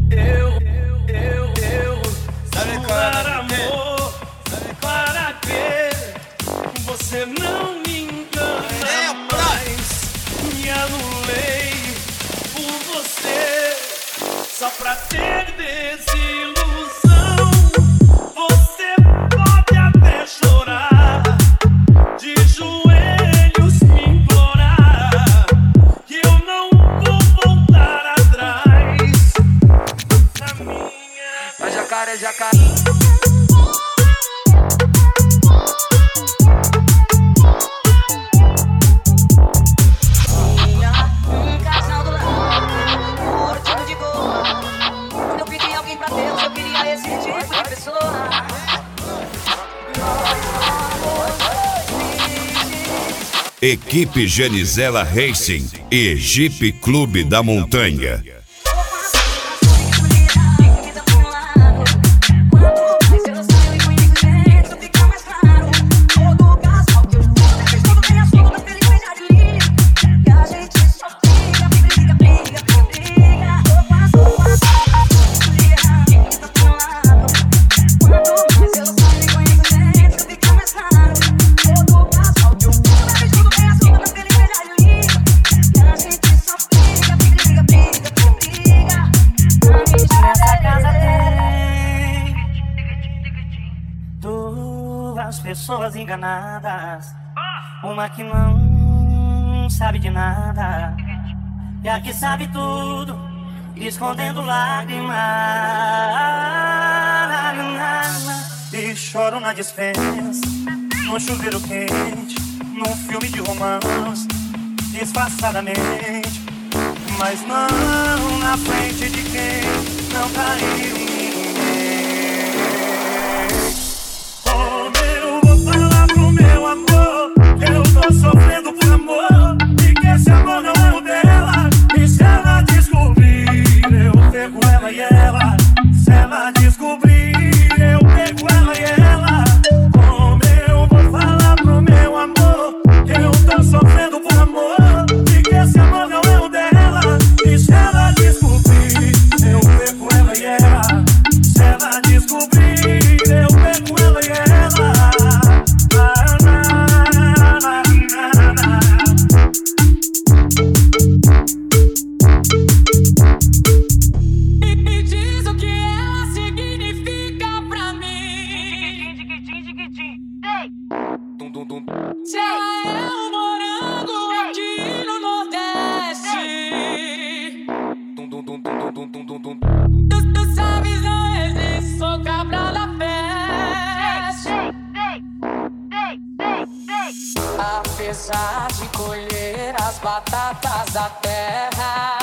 Sabe qual é, amor? Para que você não me engana mais? Me anulei por você só pra ter desilusão. Você pode até chorar, de joelhos me implorar, que eu não vou voltar atrás. Na minha Jacaré, jacaré. Equipe Genisela Racing e Jeep Clube da Montanha. Pessoas enganadas, uma que não sabe de nada e a que sabe tudo, escondendo lágrimas. E choro na dispensa, no chuveiro quente, num filme de romance, disfarçadamente, mas não na frente de quem não traiu ninguém. Meu amor, eu tô sofrendo por amor, e que esse amor não é o dela. E se ela descobrir, eu pego ela e ela. Se ela descobrir, eu pego ela e ela. Como eu vou falar pro meu amor, eu tô sofrendo por amor, e que esse amor não é o dela. E se ela descobrir, eu pego ela e ela. Se ela descobrir, eu pego ela e ela. Eu morando aqui no Nordeste, tu sabes, não existe, sou cabra da festa. Apesar de colher as batatas da terra,